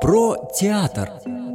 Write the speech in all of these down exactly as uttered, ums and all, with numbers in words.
Про театр.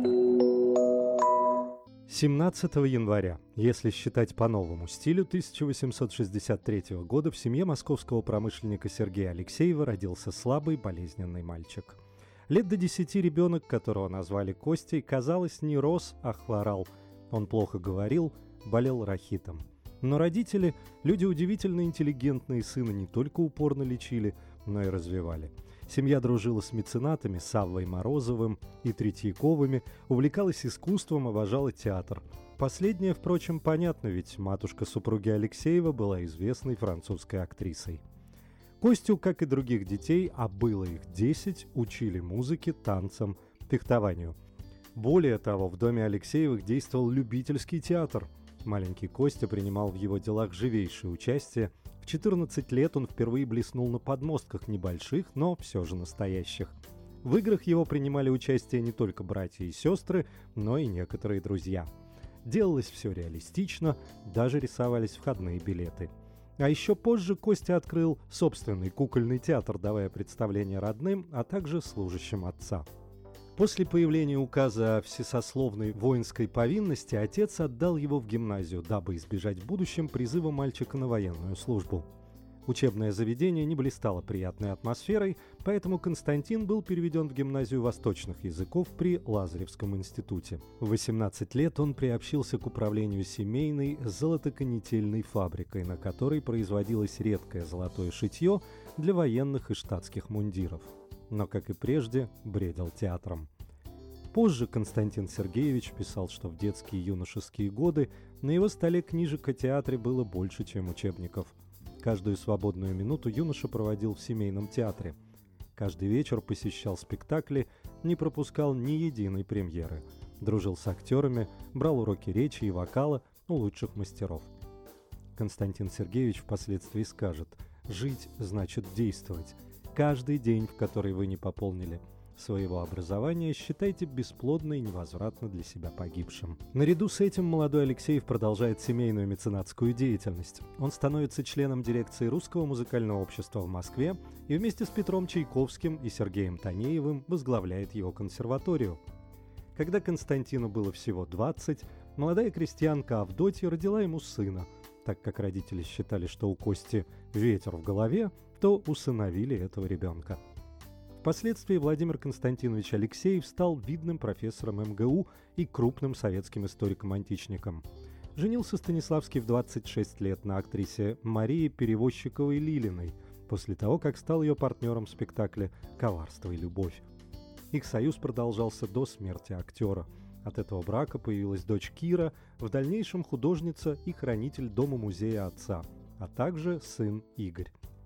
семнадцатого января, если считать по новому стилю, тысяча восемьсот шестьдесят третьего года в семье московского промышленника Сергея Алексеева родился слабый, болезненный мальчик. Лет до десяти ребенок, которого назвали Костей, казалось, не рос, а хворал. Он плохо говорил, болел рахитом. Но родители, люди удивительно интеллигентные, сына не только упорно лечили, но и развивали. Семья дружила с меценатами Саввой Морозовым и Третьяковыми, увлекалась искусством, обожала театр. Последнее, впрочем, понятно, ведь матушка супруги Алексеева была известной французской актрисой. Костю, как и других детей, а было их десять, учили музыке, танцам, фехтованию. Более того, в доме Алексеевых действовал любительский театр. Маленький Костя принимал в его делах живейшее участие. В четырнадцать лет он впервые блеснул на подмостках небольших, но все же настоящих. В играх его принимали участие не только братья и сестры, но и некоторые друзья. Делалось все реалистично, даже рисовались входные билеты. А еще позже Костя открыл собственный кукольный театр, давая представления родным, а также служащим отца. После появления указа о всесословной воинской повинности отец отдал его в гимназию, дабы избежать в будущем призыва мальчика на военную службу. Учебное заведение не блистало приятной атмосферой, поэтому Константин был переведен в гимназию восточных языков при Лазаревском институте. В восемнадцать лет он приобщился к управлению семейной золотоконетельной фабрикой, на которой производилось редкое золотое шитье для военных и штатских мундиров. Но, как и прежде, бредил театром. Позже Константин Сергеевич писал, что в детские и юношеские годы на его столе книжек о театре было больше, чем учебников. Каждую свободную минуту юноша проводил в семейном театре. Каждый вечер посещал спектакли, не пропускал ни единой премьеры. Дружил с актерами, брал уроки речи и вокала у лучших мастеров. Константин Сергеевич впоследствии скажет: «Жить значит действовать. Каждый день, в который вы не пополнили своего образования, считайте бесплодно и невозвратно для себя погибшим». Наряду с этим молодой Алексеев продолжает семейную меценатскую деятельность. Он становится членом дирекции Русского музыкального общества в Москве и вместе с Петром Чайковским и Сергеем Танеевым возглавляет его консерваторию. Когда Константину было всего двадцать, молодая крестьянка Авдотья родила ему сына. Так как родители считали, что у Кости ветер в голове, то усыновили этого ребенка. Впоследствии Владимир Константинович Алексеев стал видным профессором эм гэ у и крупным советским историком-античником. Женился Станиславский в двадцать шесть лет на актрисе Марии Перевозчиковой-Лилиной, после того, как стал ее партнером в спектакле «Коварство и любовь». Их союз продолжался до смерти актера. От этого брака появилась дочь Кира, в дальнейшем художница и хранитель дома-музея отца, а также сын Игорь.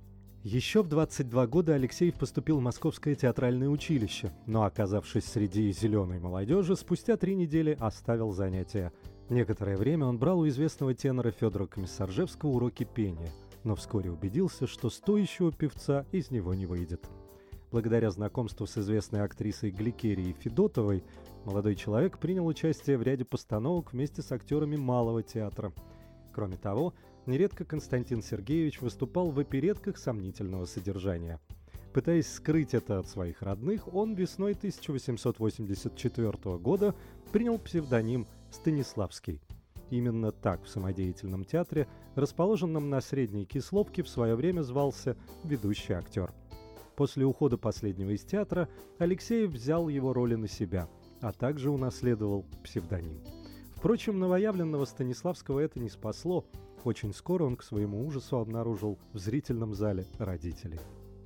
Еще в двадцать два года Алексеев поступил в Московское театральное училище, но, оказавшись среди зеленой молодежи, спустя три недели оставил занятия. Некоторое время он брал у известного тенора Федора Комиссаржевского уроки пения, но вскоре убедился, что стоящего певца из него не выйдет. Благодаря знакомству с известной актрисой Гликерией Федотовой, молодой человек принял участие в ряде постановок вместе с актерами Малого театра. Кроме того, нередко Константин Сергеевич выступал в оперетках сомнительного содержания. Пытаясь скрыть это от своих родных, он весной тысяча восемьсот восемьдесят четвёртого года принял псевдоним Станиславский. Именно так в самодеятельном театре, расположенном на Средней Кисловке, в свое время звался ведущий актер. После ухода последнего из театра Алексеев взял его роли на себя, а также унаследовал псевдоним. Впрочем, новоявленного Станиславского это не спасло. Очень скоро он к своему ужасу обнаружил в зрительном зале родителей.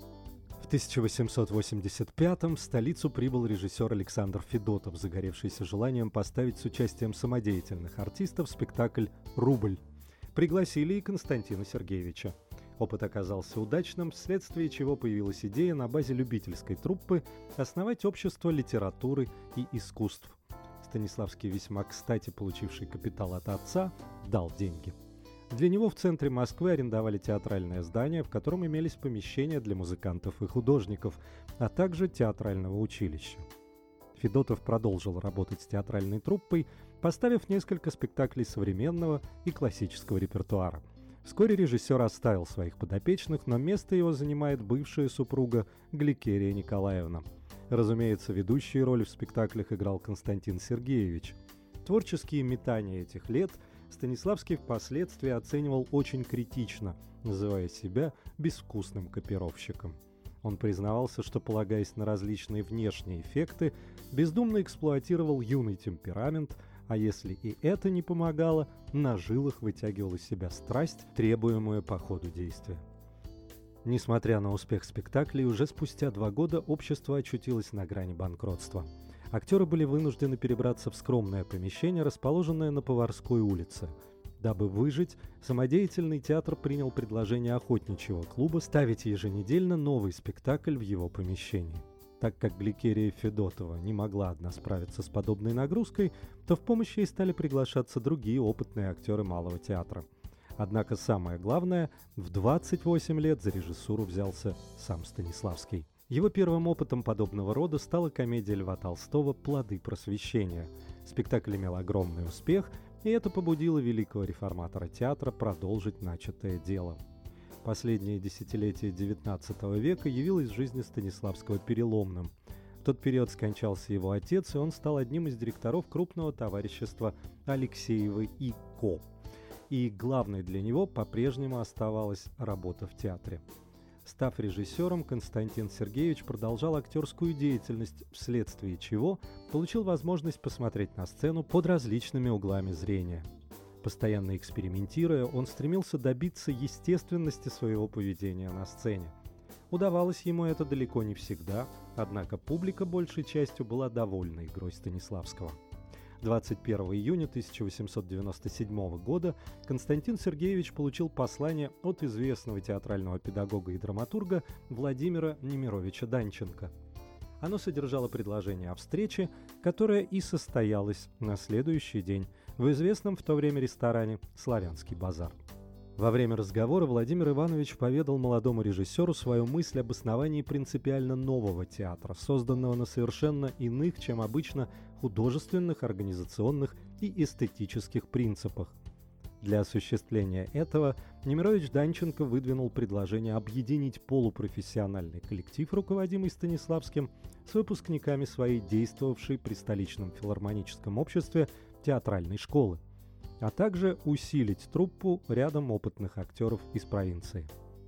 В тысяча восемьсот восемьдесят пятом в столицу прибыл режиссер Александр Федотов, загоревшийся желанием поставить с участием самодеятельных артистов спектакль «Рубль». Пригласили и Константина Сергеевича. Опыт оказался удачным, вследствие чего появилась идея на базе любительской труппы основать общество литературы и искусств. Станиславский, весьма кстати получивший капитал от отца, дал деньги. Для него в центре Москвы арендовали театральное здание, в котором имелись помещения для музыкантов и художников, а также театрального училища. Федотов продолжил работать с театральной труппой, поставив несколько спектаклей современного и классического репертуара. Вскоре режиссер оставил своих подопечных, но место его занимает бывшая супруга Гликерия Николаевна. Разумеется, ведущую роль в спектаклях играл Константин Сергеевич. Творческие метания этих лет Станиславский впоследствии оценивал очень критично, называя себя безвкусным копировщиком. Он признавался, что, полагаясь на различные внешние эффекты, бездумно эксплуатировал юный темперамент, а если и это не помогало, на жилах вытягивал из себя страсть, требуемую по ходу действия. Несмотря на успех спектаклей, уже спустя два года общество очутилось на грани банкротства. Актеры были вынуждены перебраться в скромное помещение, расположенное на Поварской улице. Дабы выжить, самодеятельный театр принял предложение охотничьего клуба ставить еженедельно новый спектакль в его помещении. Так как Гликерия Федотова не могла одна справиться с подобной нагрузкой, то в помощь ей стали приглашаться другие опытные актеры малого театра. Однако самое главное, в двадцать восемь лет за режиссуру взялся сам Станиславский. Его первым опытом подобного рода стала комедия Льва Толстого «Плоды просвещения». Спектакль имел огромный успех, и это побудило великого реформатора театра продолжить начатое дело. Последнее десятилетие девятнадцатого века явилось в жизни Станиславского переломным. В тот период скончался его отец, и он стал одним из директоров крупного товарищества Алексеевы и Ко. И главной для него по-прежнему оставалась работа в театре. Став режиссером, Константин Сергеевич продолжал актерскую деятельность, вследствие чего получил возможность посмотреть на сцену под различными углами зрения. Постоянно экспериментируя, он стремился добиться естественности своего поведения на сцене. Удавалось ему это далеко не всегда, однако публика большей частью была довольна игрой Станиславского. двадцать первого июня тысяча восемьсот девяносто седьмого года Константин Сергеевич получил послание от известного театрального педагога и драматурга Владимира Немировича Данченко. Оно содержало предложение о встрече, которая и состоялась на следующий день в известном в то время ресторане «Славянский базар». Во время разговора Владимир Иванович поведал молодому режиссеру свою мысль об основании принципиально нового театра, созданного на совершенно иных, чем обычно, художественных, организационных и эстетических принципах. Для осуществления этого Немирович Данченко выдвинул предложение объединить полупрофессиональный коллектив, руководимый Станиславским, с выпускниками своей действовавшей при столичном филармоническом обществе театральной школы, а также усилить труппу рядом опытных актеров из провинции.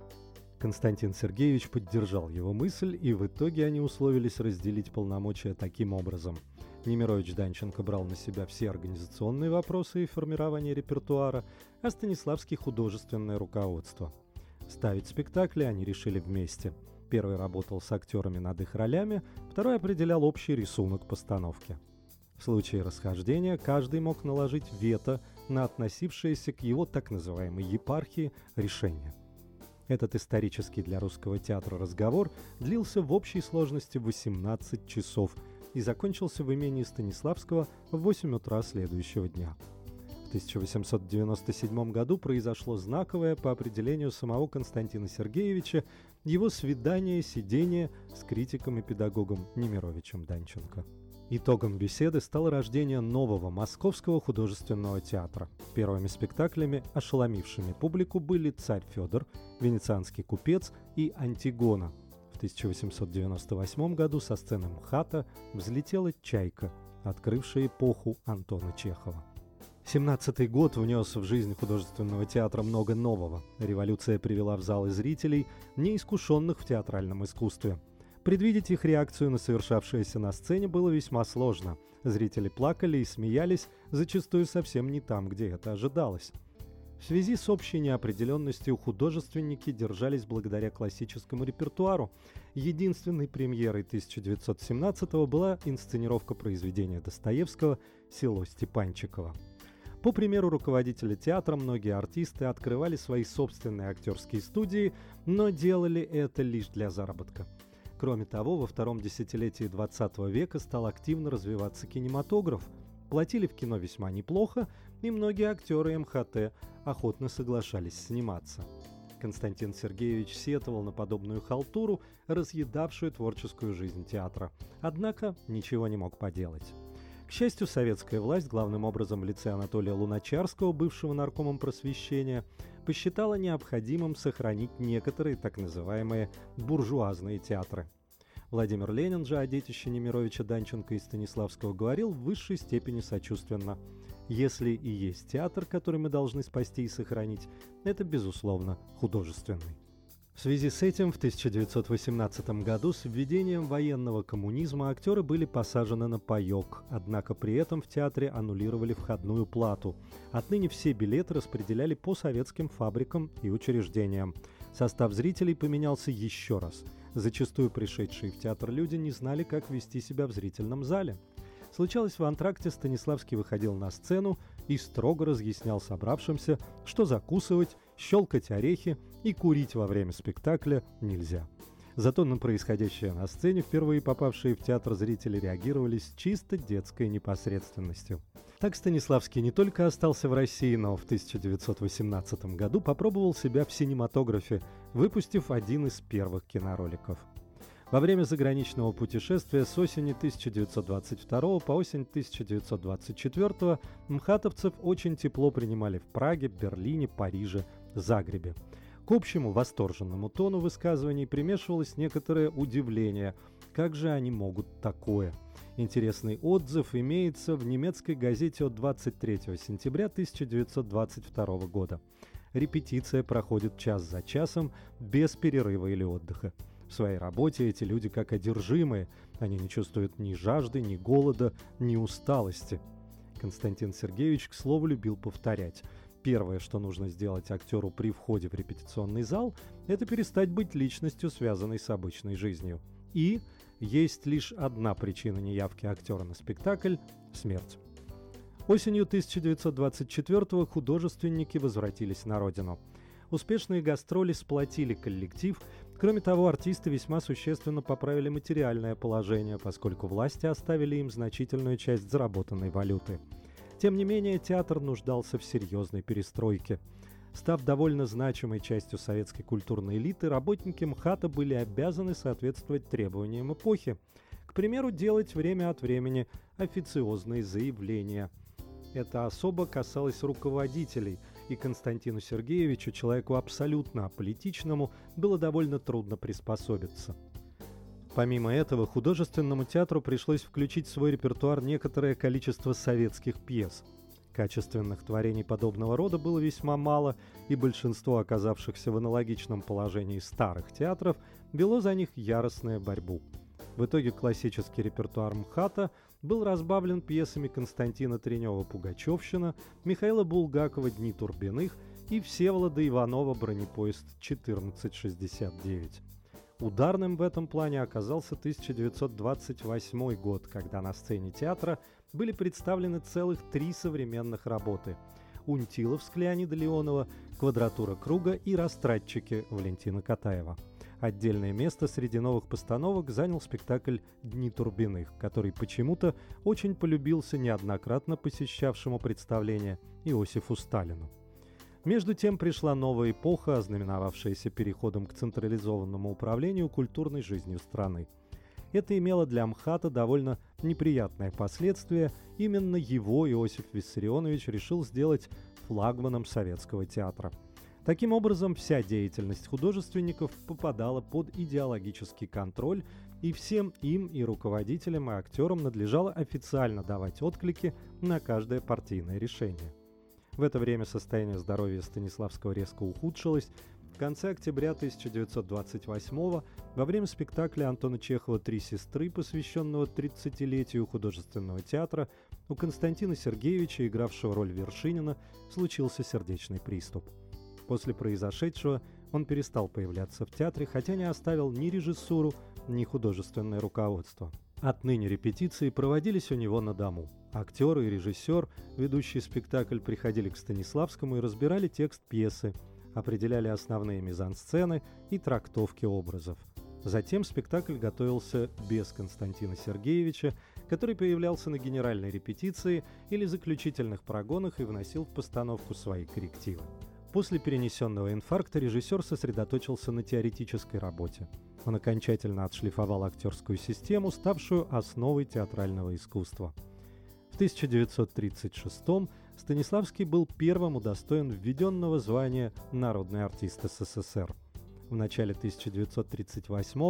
Константин Сергеевич поддержал его мысль, и в итоге они условились разделить полномочия таким образом. Немирович Данченко брал на себя все организационные вопросы и формирование репертуара, а Станиславский — художественное руководство. Ставить спектакли они решили вместе. Первый работал с актерами над их ролями, второй определял общий рисунок постановки. В случае расхождения каждый мог наложить вето на относившееся к его так называемой епархии решение. Этот исторический для русского театра разговор длился в общей сложности восемнадцать часов и закончился в имении Станиславского в восемь утра следующего дня. В тысяча восемьсот девяносто седьмом году произошло знаковое, по определению самого Константина Сергеевича, его свидание-сидение с критиком и педагогом Немировичем Данченко. Итогом беседы стало рождение нового Московского художественного театра. Первыми спектаклями, ошеломившими публику, были «Царь Федор», «Венецианский купец» и «Антигона». В тысяча восемьсот девяносто восьмом году со сцены МХАТа взлетела «Чайка», открывшая эпоху Антона Чехова. семнадцатый год внес в жизнь художественного театра много нового. Революция привела в залы зрителей, неискушенных в театральном искусстве. Предвидеть их реакцию на совершавшееся на сцене было весьма сложно. Зрители плакали и смеялись, зачастую совсем не там, где это ожидалось. В связи с общей неопределенностью художественники держались благодаря классическому репертуару. Единственной премьерой тысяча девятьсот семнадцатого была инсценировка произведения Достоевского «Село Степанчиково». По примеру руководителя театра, многие артисты открывали свои собственные актерские студии, но делали это лишь для заработка. Кроме того, во втором десятилетии двадцатого века стал активно развиваться кинематограф. Платили в кино весьма неплохо, и многие актеры эм ха тэ охотно соглашались сниматься. Константин Сергеевич сетовал на подобную халтуру, разъедавшую творческую жизнь театра. Однако ничего не мог поделать. К счастью, советская власть, главным образом в лице Анатолия Луначарского, бывшего наркомом просвещения, посчитала необходимым сохранить некоторые так называемые буржуазные театры. Владимир Ленин же о детище Немировича, Данченко и Станиславского говорил в высшей степени сочувственно. Если и есть театр, который мы должны спасти и сохранить, это, безусловно, художественный. В связи с этим в тысяча девятьсот восемнадцатом году с введением военного коммунизма актеры были посажены на паёк, однако при этом в театре аннулировали входную плату. Отныне все билеты распределяли по советским фабрикам и учреждениям. Состав зрителей поменялся еще раз. Зачастую пришедшие в театр люди не знали, как вести себя в зрительном зале. Случалось, в антракте Станиславский выходил на сцену и строго разъяснял собравшимся, что закусывать, щелкать орехи и курить во время спектакля нельзя. Зато на происходящее на сцене впервые попавшие в театр зрители реагировали с чисто детской непосредственностью. Так Станиславский не только остался в России, но в тысяча девятьсот восемнадцатом году попробовал себя в синематографе, выпустив один из первых кинороликов. Во время заграничного путешествия с осени тысяча девятьсот двадцать второго по осень тысяча девятьсот двадцать четвёртого мхатовцев очень тепло принимали в Праге, Берлине, Париже, Загребе. К общему восторженному тону высказываний примешивалось некоторое удивление. Как же они могут такое? Интересный отзыв имеется в немецкой газете от двадцать третьего сентября тысяча девятьсот двадцать второго года. Репетиция проходит час за часом, без перерыва или отдыха. В своей работе эти люди как одержимые, они не чувствуют ни жажды, ни голода, ни усталости. Константин Сергеевич, к слову, любил повторять. Первое, что нужно сделать актеру при входе в репетиционный зал, это перестать быть личностью, связанной с обычной жизнью. И есть лишь одна причина неявки актера на спектакль – смерть. Осенью тысяча девятьсот двадцать четвёртого художественники возвратились на родину. Успешные гастроли сплотили коллектив. Кроме того, артисты весьма существенно поправили материальное положение, поскольку власти оставили им значительную часть заработанной валюты. Тем не менее, театр нуждался в серьезной перестройке. Став довольно значимой частью советской культурной элиты, работники МХАТа были обязаны соответствовать требованиям эпохи. К примеру, делать время от времени официозные заявления. Это особо касалось руководителей, и Константину Сергеевичу, человеку абсолютно аполитичному, было довольно трудно приспособиться. Помимо этого, художественному театру пришлось включить в свой репертуар некоторое количество советских пьес. Качественных творений подобного рода было весьма мало, и большинство оказавшихся в аналогичном положении старых театров вело за них яростную борьбу. В итоге классический репертуар МХАТа был разбавлен пьесами Константина Тренева-Пугачевщина, Михаила Булгакова «Дни Турбиных» и Всеволода Иванова «Бронепоезд четырнадцать шестьдесят девять». Ударным в этом плане оказался тысяча девятьсот двадцать восьмой год, когда на сцене театра были представлены целых три современных работы – «Унтиловск» Леонида Леонова, «Квадратура круга» и «Растратчики» Валентина Катаева. Отдельное место среди новых постановок занял спектакль «Дни Турбиных», который почему-то очень полюбился неоднократно посещавшему представление Иосифу Сталину. Между тем пришла новая эпоха, ознаменовавшаяся переходом к централизованному управлению культурной жизнью страны. Это имело для МХАТа довольно неприятное последствие. Именно его Иосиф Виссарионович решил сделать флагманом советского театра. Таким образом, вся деятельность художественников попадала под идеологический контроль, и всем им, и руководителям, и актерам надлежало официально давать отклики на каждое партийное решение. В это время состояние здоровья Станиславского резко ухудшилось. В конце октября тысяча девятьсот двадцать восьмого во время спектакля Антона Чехова «Три сестры», посвященного тридцатилетию художественного театра, у Константина Сергеевича, игравшего роль Вершинина, случился сердечный приступ. После произошедшего он перестал появляться в театре, хотя не оставил ни режиссуру, ни художественное руководство. Отныне репетиции проводились у него на дому. Актер и режиссер, ведущий спектакль, приходили к Станиславскому и разбирали текст пьесы, определяли основные мизансцены и трактовки образов. Затем спектакль готовился без Константина Сергеевича, который появлялся на генеральной репетиции или заключительных прогонах и вносил в постановку свои коррективы. После перенесенного инфаркта режиссер сосредоточился на теоретической работе. Он окончательно отшлифовал актерскую систему, ставшую основой театрального искусства. В тысяча девятьсот тридцать шестом Станиславский был первым удостоен введенного звания «Народный артист СССР». В начале тысяча девятьсот тридцать восьмого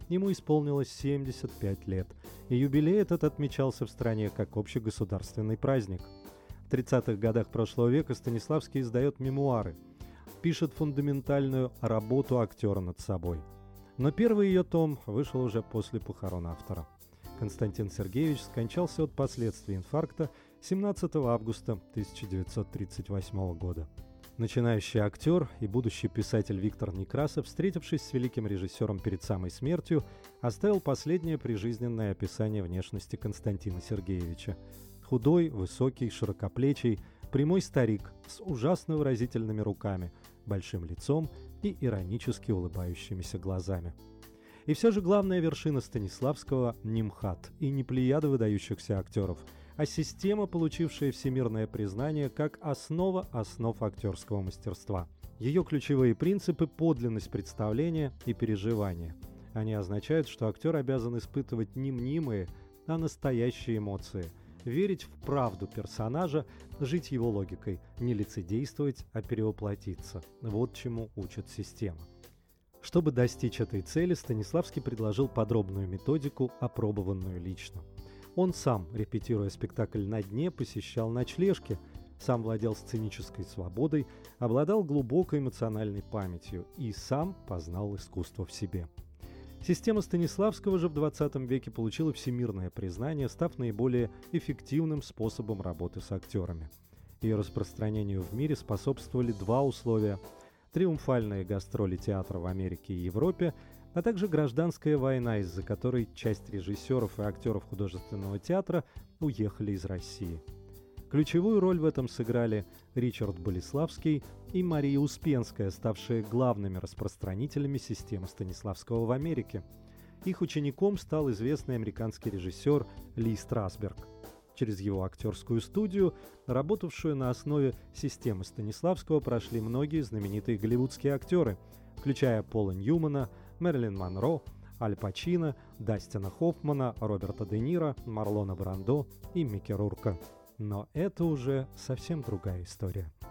ему исполнилось семьдесят пять лет, и юбилей этот отмечался в стране как общегосударственный праздник. В тридцатых годах прошлого века Станиславский издает мемуары, пишет фундаментальную работу актера над собой. Но первый ее том вышел уже после похорон автора. Константин Сергеевич скончался от последствий инфаркта семнадцатого августа тысяча девятьсот тридцать восьмого года. Начинающий актер и будущий писатель Виктор Некрасов, встретившись с великим режиссером перед самой смертью, оставил последнее прижизненное описание внешности Константина Сергеевича. Худой, высокий, широкоплечий, прямой старик с ужасно выразительными руками, большим лицом и иронически улыбающимися глазами. И все же главная вершина Станиславского – не МХАТ и не плеяда выдающихся актеров, а система, получившая всемирное признание как основа основ актерского мастерства. Ее ключевые принципы – подлинность представления и переживания. Они означают, что актер обязан испытывать не мнимые, а настоящие эмоции, верить в правду персонажа, жить его логикой, не лицедействовать, а перевоплотиться. Вот чему учит система. Чтобы достичь этой цели, Станиславский предложил подробную методику, опробованную лично. Он сам, репетируя спектакль на дне, посещал ночлежки, сам владел сценической свободой, обладал глубокой эмоциональной памятью и сам познал искусство в себе. Система Станиславского же в двадцатом веке получила всемирное признание, став наиболее эффективным способом работы с актерами. Ее распространению в мире способствовали два условия – триумфальные гастроли театра в Америке и Европе, а также гражданская война, из-за которой часть режиссеров и актеров художественного театра уехали из России. Ключевую роль в этом сыграли Ричард Болеславский и Мария Успенская, ставшие главными распространителями системы Станиславского в Америке. Их учеником стал известный американский режиссер Ли Страсберг. Через его актерскую студию, работавшую на основе системы Станиславского, прошли многие знаменитые голливудские актеры, включая Пола Ньюмана, Мэрилин Монро, Аль Пачино, Дастина Хоффмана, Роберта Де Ниро, Марлона Брандо и Микки Рурка. Но это уже совсем другая история.